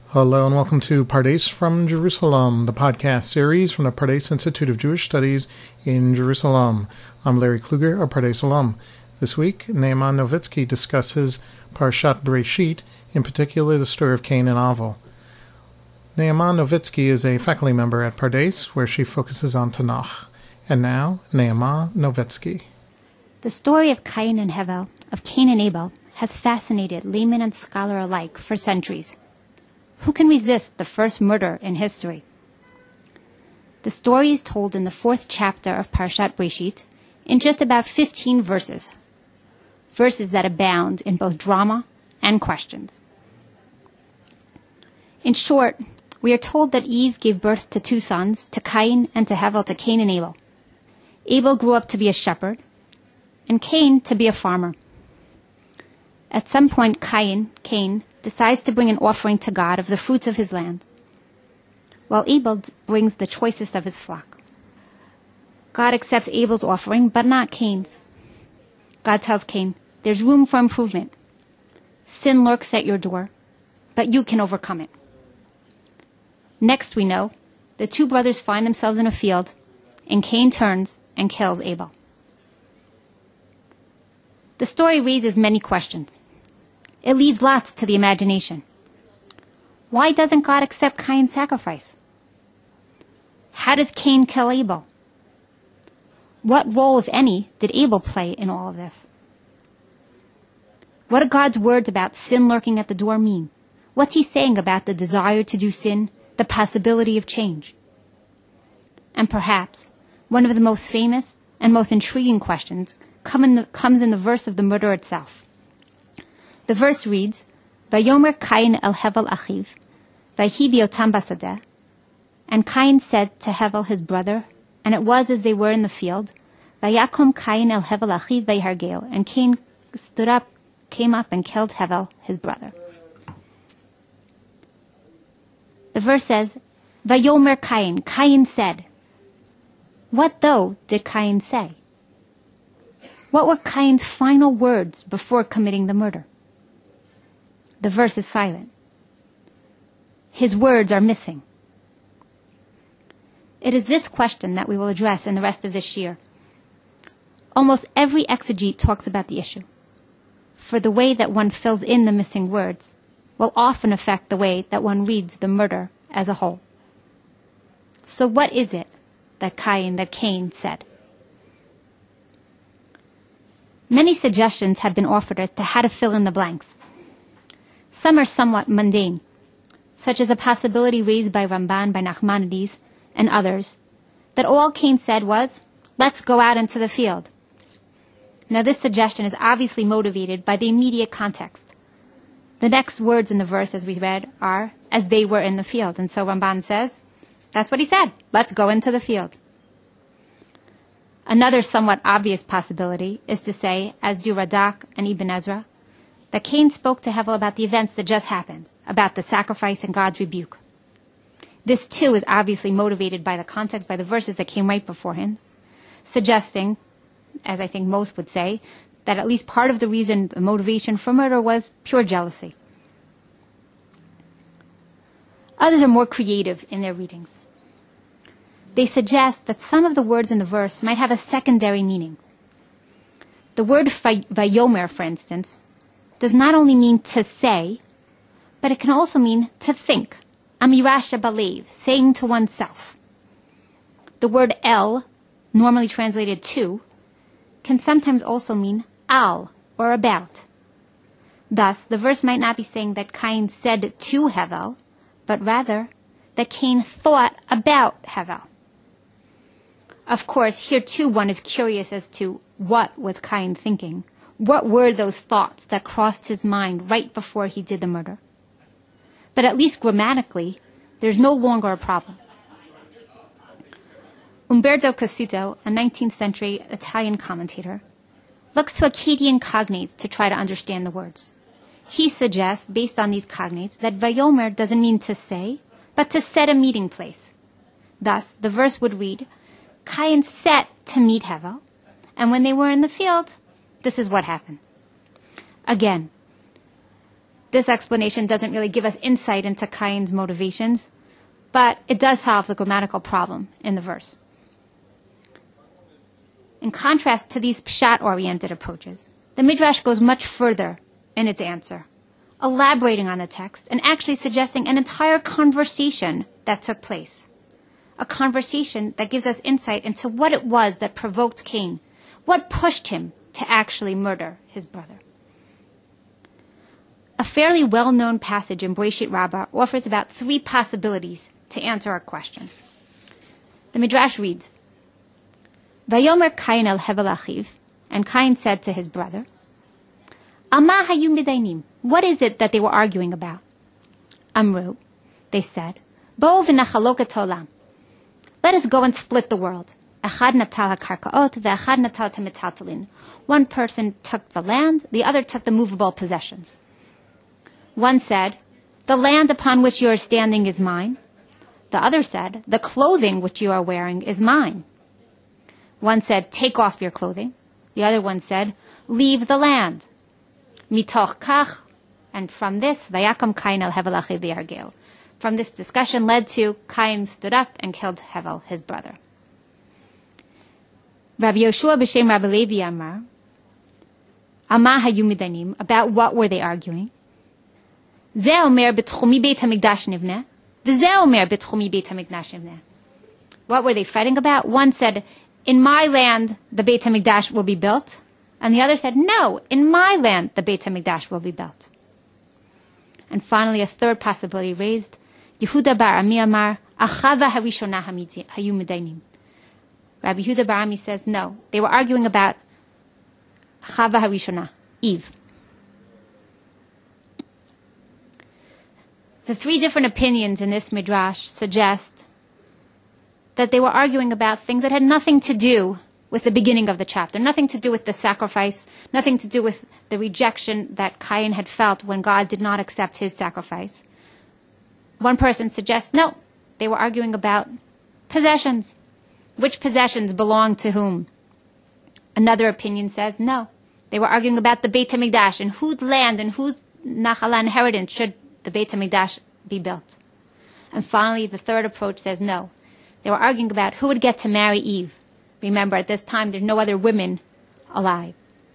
Hello and welcome to Pardes from Jerusalem, the podcast series from the Pardes Institute of Jewish Studies in Jerusalem. I'm Larry Kluger, a Pardes alum. This week, Naaman Novitsky discusses Parshat Bereshit, in particular the story of Cain and Abel. Naaman Novitsky is a faculty member at Pardes, where she focuses on Tanakh. And now, Naaman Novitsky. The story of Cain and Hevel, of Cain and Abel, has fascinated layman and scholar alike for centuries. Who can resist the first murder in history? The story is told in the 4th chapter of Parshat Bereshit in just about 15 verses. Verses that abound in both drama and questions. In short, we are told that Eve gave birth to 2 sons, to Cain and to Hevel, to Cain and Abel. Abel grew up to be a shepherd, and Cain to be a farmer. At some point, Cain, decides to bring an offering to God of the fruits of his land, while Abel brings the choicest of his flock. God accepts Abel's offering, but not Cain's. God tells Cain, there's room for improvement. Sin lurks at your door, but you can overcome it. Next we know, the 2 brothers find themselves in a field, and Cain turns and kills Abel. The story raises many questions. It leaves lots to the imagination. Why doesn't God accept Cain's sacrifice? How does Cain kill Abel? What role, if any, did Abel play in all of this? What do God's words about sin lurking at the door mean? What's he saying about the desire to do sin, the possibility of change? And perhaps, one of the most famous and most intriguing questions comes in the verse of the murder itself. The verse reads, Vayomer Cain el Hevel achiv, vayhi biotam basadeh. And Cain said to Hevel his brother, and it was as they were in the field, Vayakom Cain el Hevel achiv vayhargeo. And Cain came up and killed Hevel his brother. The verse says, Vayomer Cain said. What though did Cain say? What were Cain's final words before committing the murder? The verse is silent. His words are missing. It is this question that we will address in the rest of this year. Almost every exegete talks about the issue, for the way that one fills in the missing words will often affect the way that one reads the murder as a whole. So what is it that Cain said? Many suggestions have been offered as to how to fill in the blanks. Some are somewhat mundane, such as a possibility raised by Ramban, by Nachmanides, and others, that all Cain said was, let's go out into the field. Now this suggestion is obviously motivated by the immediate context. The next words in the verse, as we read, are, as they were in the field. And so Ramban says, that's what he said, let's go into the field. Another somewhat obvious possibility is to say, as do Radak and Ibn Ezra, that Cain spoke to Hevel about the events that just happened, about the sacrifice and God's rebuke. This too is obviously motivated by the context, by the verses that came right before him, suggesting, as I think most would say, that at least part of the reason, the motivation for murder was pure jealousy. Others are more creative in their readings. They suggest that some of the words in the verse might have a secondary meaning. The word vayomer, for instance, does not only mean to say, but it can also mean to think. Amirah shebalev, saying to oneself. The word el, normally translated to, can sometimes also mean al, or about. Thus, the verse might not be saying that Cain said to Hevel, but rather that Cain thought about Hevel. Of course, here too one is curious as to what was Cain thinking. What were those thoughts that crossed his mind right before he did the murder? But at least grammatically, there's no longer a problem. Umberto Cassuto, a 19th century Italian commentator, looks to Akkadian cognates to try to understand the words. He suggests, based on these cognates, that Vayomer doesn't mean to say, but to set a meeting place. Thus, the verse would read, Cain set to meet Hevel, and when they were in the field, this is what happened. Again, This explanation doesn't really give us insight into Cain's motivations, but it does solve the grammatical problem in the verse. In contrast to these pshat-oriented approaches, the Midrash goes much further in its answer, elaborating on the text and actually suggesting an entire conversation that took place. A conversation that gives us insight into what it was that provoked Cain, what pushed him to actually murder his brother. A fairly well-known passage in Bereshit Rabbah offers about 3 possibilities to answer our question. The Midrash reads, Vayomer Cain el hevel achiv, and Cain said to his brother, Ama hayu midainim, what is it that they were arguing about? Amru, they said, Bo v'nachalok et haolam, let us go and split the world. Echad natal hakarkaot ve'echad natal temetaltalin. One person took the land, the other took the movable possessions. One said, the land upon which you are standing is mine. The other said, the clothing which you are wearing is mine. One said, take off your clothing. The other one said, leave the land. Mitoch kach, and from this, vayakam Cain el hevel achiv v'yargeu. From this discussion led to Cain stood up and killed Hevel, his brother. Rabbi Yoshua b'shem Rabbi Levi Amar, Ama hayu midanim, about what were they arguing? Zeh omer b'tchumi beit hamikdash nivneh, v'zeh omer b'tchumi beit hamikdash nivneh. What were they fighting about? One said, in my land the Beit HaMikdash will be built. And the other said, no, in my land the Beit HaMikdash will be built. And finally a third possibility raised, Yehuda bar Ami Amar, Achava harishona hayu medainim. Rabbi Yehuda bar Ami says, no, they were arguing about Chava harishona, Eve. The 3 different opinions in this midrash suggest that they were arguing about things that had nothing to do with the beginning of the chapter, nothing to do with the sacrifice, nothing to do with the rejection that Cain had felt when God did not accept his sacrifice. One person suggests, no, they were arguing about possessions. Which possessions belong to whom? Another opinion says, no, they were arguing about the Beit HaMikdash and whose land and whose Nachala inheritance should the Beit HaMikdash be built. And finally, the third approach says, no, they were arguing about who would get to marry Eve. Remember, at this time, there's no other women alive.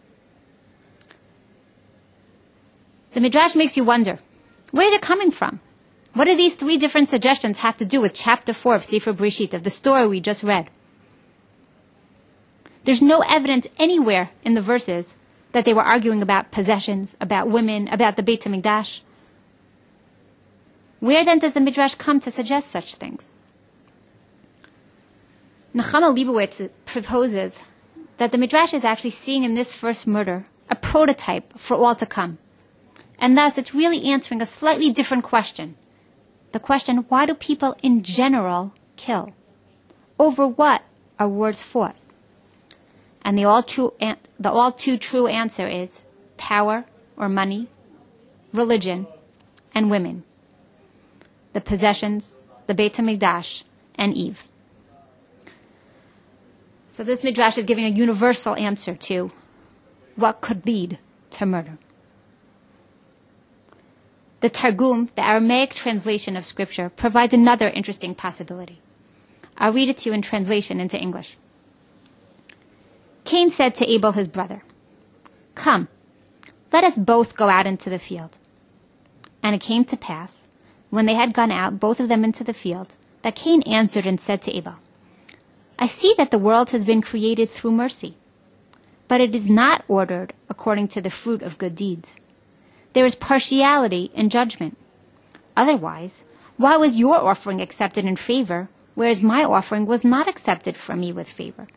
The Midrash makes you wonder, where is it coming from? What do these 3 different suggestions have to do with chapter 4 of Sefer Bereshit, of the story we just read? There's no evidence anywhere in the verses that they were arguing about possessions, about women, about the Beit HaMikdash. Where then does the Midrash come to suggest such things? Nechama Leibowitz proposes that the Midrash is actually seeing in this first murder a prototype for all to come. And thus it's really answering a slightly different question. The question, why do people in general kill? Over what are wars fought? And the all too true answer is power or money, religion, and women. The possessions, the Beit HaMikdash, and Eve. So this Midrash is giving a universal answer to what could lead to murder. The Targum, the Aramaic translation of Scripture, provides another interesting possibility. I'll read it to you in translation into English. Cain said to Abel his brother, "Come, let us both go out into the field." And it came to pass, when they had gone out, both of them into the field, that Cain answered and said to Abel, "I see that the world has been created through mercy, but it is not ordered according to the fruit of good deeds. There is partiality in judgment. Otherwise, why was your offering accepted in favor, whereas my offering was not accepted from me with favor?"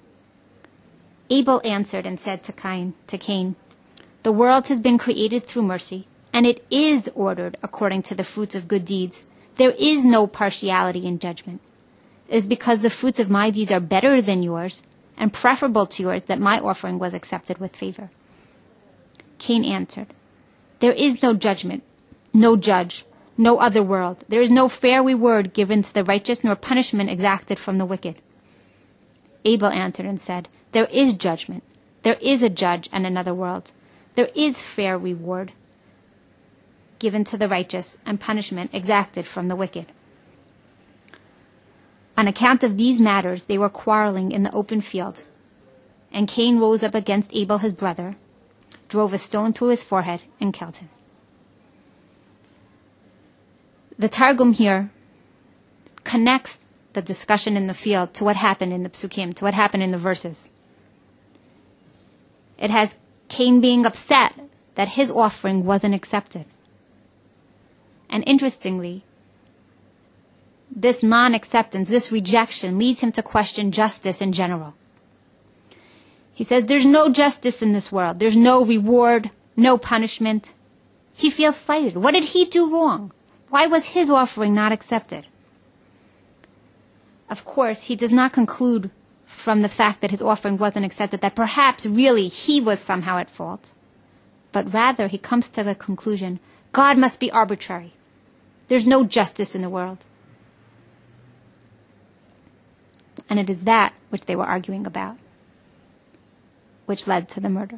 Abel answered and said to Cain, "The world has been created through mercy, and it is ordered according to the fruits of good deeds. There is no partiality in judgment. It is because the fruits of my deeds are better than yours, and preferable to yours, that my offering was accepted with favor." Cain answered, "There is no judgment, no judge, no other world. There is no fair reward given to the righteous, nor punishment exacted from the wicked." Abel answered and said, "There is judgment. There is a judge and another world. There is fair reward. given to the righteous and punishment exacted from the wicked. On account of these matters, they were quarreling in the open field. And Cain rose up against Abel his brother, drove a stone through his forehead, and killed him. The Targum here connects the discussion in the field to what happened in the psukim, to what happened in the verses. It has Cain being upset that his offering wasn't accepted. And interestingly, this non-acceptance, this rejection, leads him to question justice in general. He says, there's no justice in this world. There's no reward, no punishment. He feels slighted. What did he do wrong? Why was his offering not accepted? Of course, he does not conclude from the fact that his offering wasn't accepted that perhaps really he was somehow at fault. But rather, he comes to the conclusion, God must be arbitrary. There's no justice in the world. And it is that which they were arguing about, which led to the murder.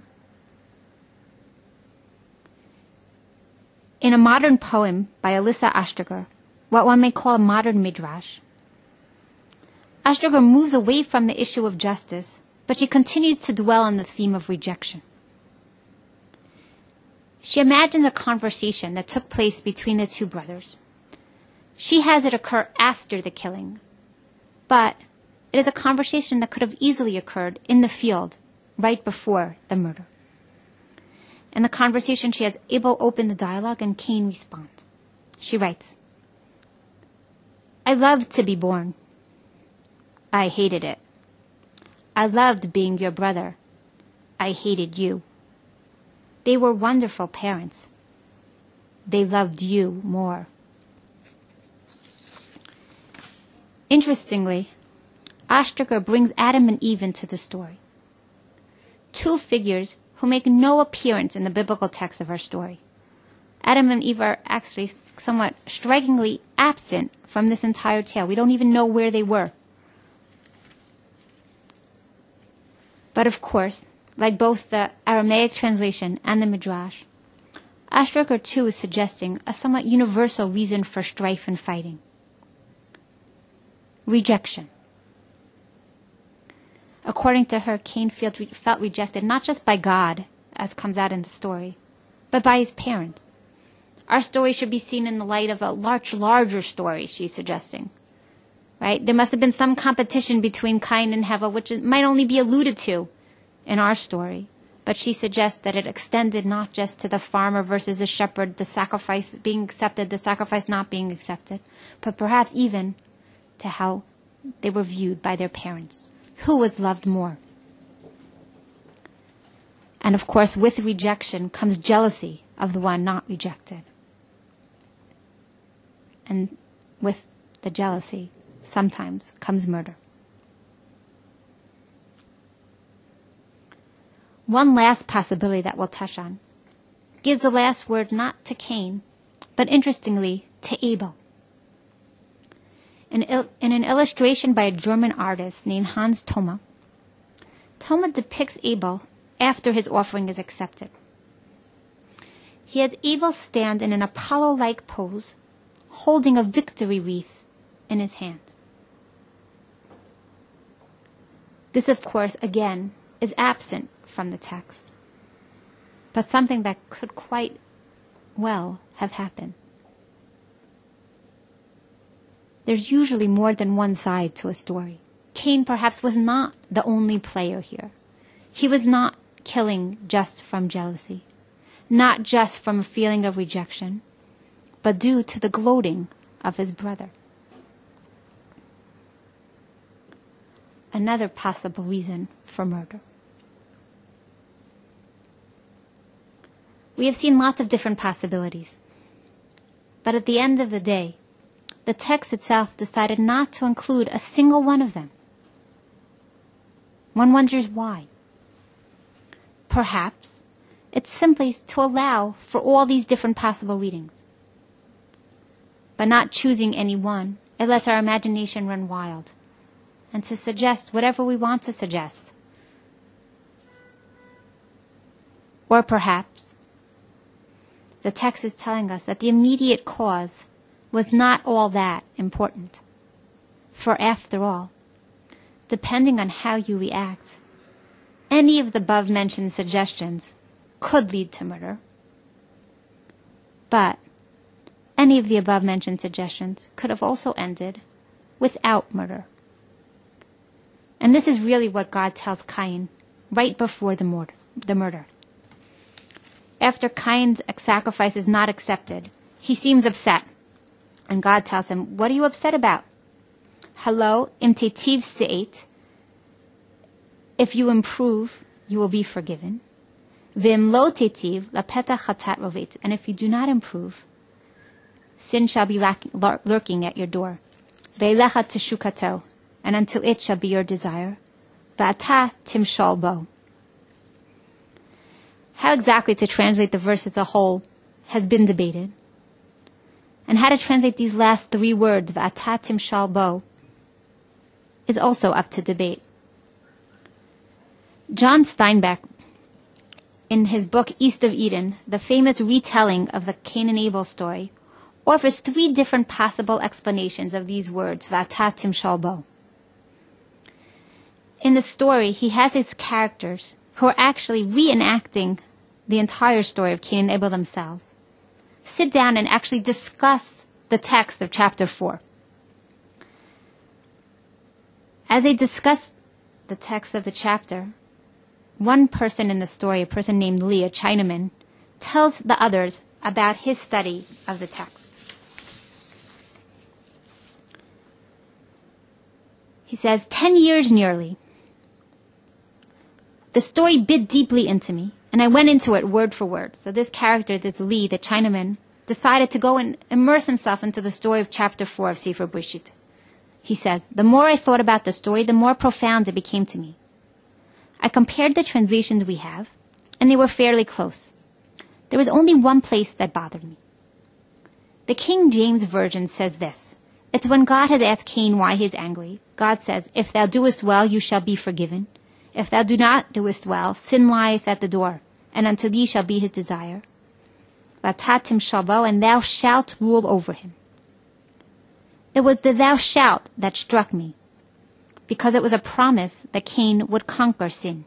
In a modern poem by Alyssa Ashtaker, what one may call a modern midrash, Ashtaker moves away from the issue of justice, but she continues to dwell on the theme of rejection. She imagines a conversation that took place between the two brothers. She has it occur after the killing, but it is a conversation that could have easily occurred in the field right before the murder. In the conversation, she has Abel open the dialogue and Cain respond. She writes, I loved to be born. I hated it. I loved being your brother. I hated you. They were wonderful parents. They loved you more. Interestingly, Ashtaker brings Adam and Eve into the story. Two figures who make no appearance in the biblical text of our story. Adam and Eve are actually somewhat strikingly absent from this entire tale. We don't even know where they were. But of course, like both the Aramaic translation and the Midrash, Ashtaker too is suggesting a somewhat universal reason for strife and fighting. Rejection. According to her, Cain felt rejected not just by God, as comes out in the story, but by his parents. Our story should be seen in the light of a larger story, she's suggesting. Right? There must have been some competition between Cain and Hevel, which might only be alluded to in our story. But she suggests that it extended not just to the farmer versus the shepherd, the sacrifice being accepted, the sacrifice not being accepted, but perhaps even to how they were viewed by their parents. Who was loved more? And of course, with rejection comes jealousy of the one not rejected. And with the jealousy, sometimes comes murder. One last possibility that we'll touch on gives the last word not to Cain, but interestingly, to Abel. In an illustration by a German artist named Hans Thoma, Thoma depicts Abel after his offering is accepted. He has Abel stand in an Apollo-like pose, holding a victory wreath in his hand. This, of course, again, is absent from the text, but something that could quite well have happened. There's usually more than one side to a story. Cain perhaps was not the only player here. He was not killing just from jealousy, not just from a feeling of rejection, but due to the gloating of his brother. Another possible reason for murder. We have seen lots of different possibilities, but at the end of the day, the text itself decided not to include a single one of them. One wonders why. Perhaps it's simply to allow for all these different possible readings. By not choosing any one, it lets our imagination run wild, and to suggest whatever we want to suggest. Or perhaps the text is telling us that the immediate cause was not all that important. For after all, depending on how you react, any of the above-mentioned suggestions could lead to murder. But any of the above-mentioned suggestions could have also ended without murder. And this is really what God tells Cain right before the murder. After Cain's sacrifice is not accepted, he seems upset. And God tells him, what are you upset about? Halo im tetiv se'et. If you improve, you will be forgiven. V'im lo tetiv lapeta chatat rovet. And if you do not improve, sin shall be lurking at your door. Ve'lecha teshukato. And unto it shall be your desire. V'ata timshol bo. How exactly to translate the verse as a whole has been debated. And how to translate these last three words, V'ata timshol bo, is also up to debate. John Steinbeck, in his book East of Eden, the famous retelling of the Cain and Abel story, offers three different possible explanations of these words, V'ata timshol bo. In the story, he has his characters who are actually reenacting the entire story of Cain and Abel themselves sit down and actually discuss the text of chapter 4. As they discuss the text of the chapter, one person in the story, a person named Lee, a Chinaman, tells the others about his study of the text. He says, 10 years nearly. The story bit deeply into me, and I went into it word for word. So this character, this Lee, the Chinaman, decided to go and immerse himself into the story of chapter 4 of Sefer Bereshit. He says, the more I thought about the story, the more profound it became to me. I compared the translations we have, and they were fairly close. There was only one place that bothered me. The King James Version says this. It's when God has asked Cain why he is angry. God says, if thou doest well, you shall be forgiven. If thou do not doest well, sin lieth at the door, and unto thee shall be his desire. V'ata timshol bo, and thou shalt rule over him. It was the thou shalt that struck me, because it was a promise that Cain would conquer sin.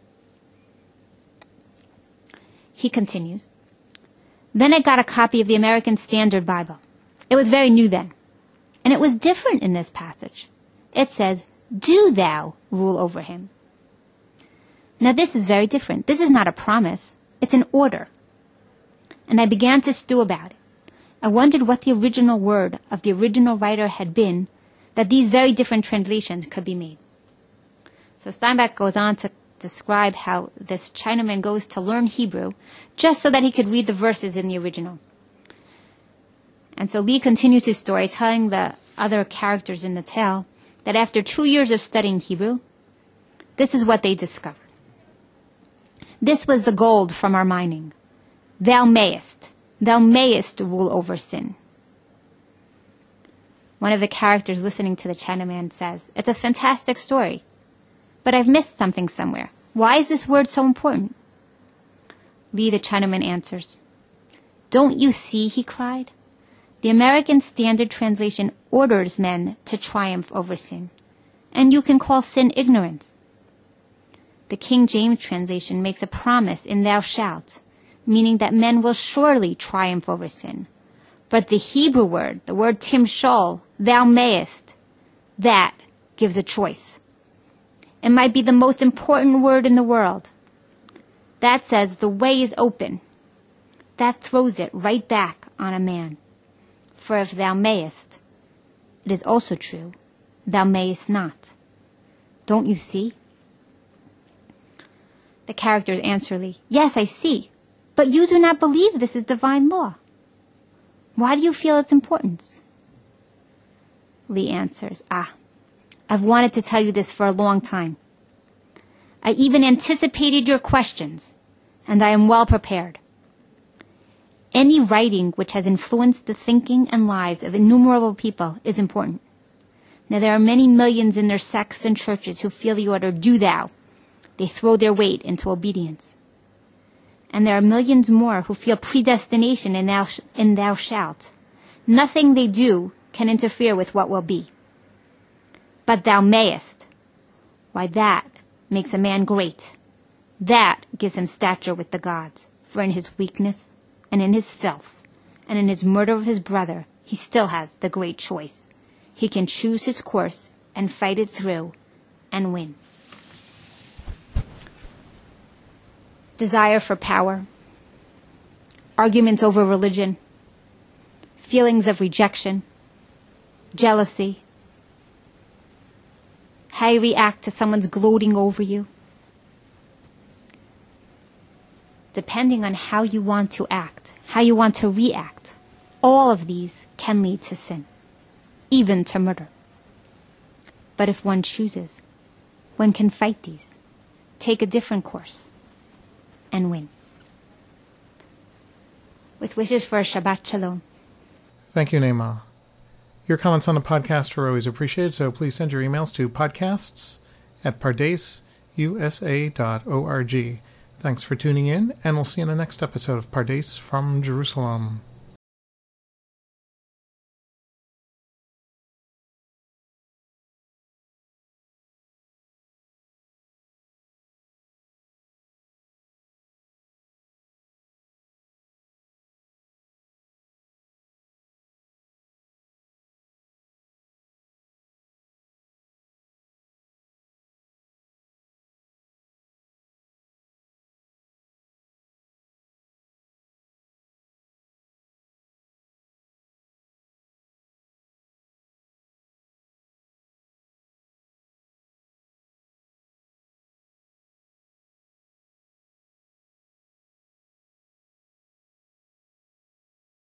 He continues, then I got a copy of the American Standard Bible. It was very new then, and it was different in this passage. It says, do thou rule over him. Now this is very different. This is not a promise. It's an order. And I began to stew about it. I wondered what the original word of the original writer had been, that these very different translations could be made. So Steinbeck goes on to describe how this Chinaman goes to learn Hebrew just so that he could read the verses in the original. And so Lee continues his story, telling the other characters in the tale that after 2 years of studying Hebrew, this is what they discovered. This was the gold from our mining. Thou mayest rule over sin. One of the characters listening to the Chinaman says, it's a fantastic story, but I've missed something somewhere. Why is this word so important? Lee the Chinaman answers, don't you see, he cried. The American Standard Translation orders men to triumph over sin, and you can call sin ignorance. The King James translation makes a promise in thou shalt, meaning that men will surely triumph over sin. But the Hebrew word, the word timshol, thou mayest, that gives a choice. It might be the most important word in the world. That says the way is open. That throws it right back on a man. For if thou mayest, it is also true, thou mayest not. Don't you see? The characters answer Lee, yes, I see, but you do not believe this is divine law. Why do you feel its importance? Lee answers, I've wanted to tell you this for a long time. I even anticipated your questions, and I am well prepared. Any writing which has influenced the thinking and lives of innumerable people is important. Now there are many millions in their sects and churches who feel the order, do thou. They throw their weight into obedience. and there are millions more who feel predestination in thou shalt. Nothing they do can interfere with what will be. But thou mayest. Why, that makes a man great. That gives him stature with the gods. For in his weakness, and in his filth, and in his murder of his brother, he still has the great choice. He can choose his course and fight it through and win. Desire for power, arguments over religion, feelings of rejection, jealousy, how you react to someone's gloating over you. Depending on how you want to act, how you want to react, all of these can lead to sin, even to murder. But if one chooses, one can fight these, take a different course, and win. With wishes for a Shabbat Shalom. Thank you, Neema. Your comments on the podcast are always appreciated, so please send your emails to podcasts@pardasusa.org. Thanks for tuning in, and we'll see you in the next episode of Pardes from Jerusalem.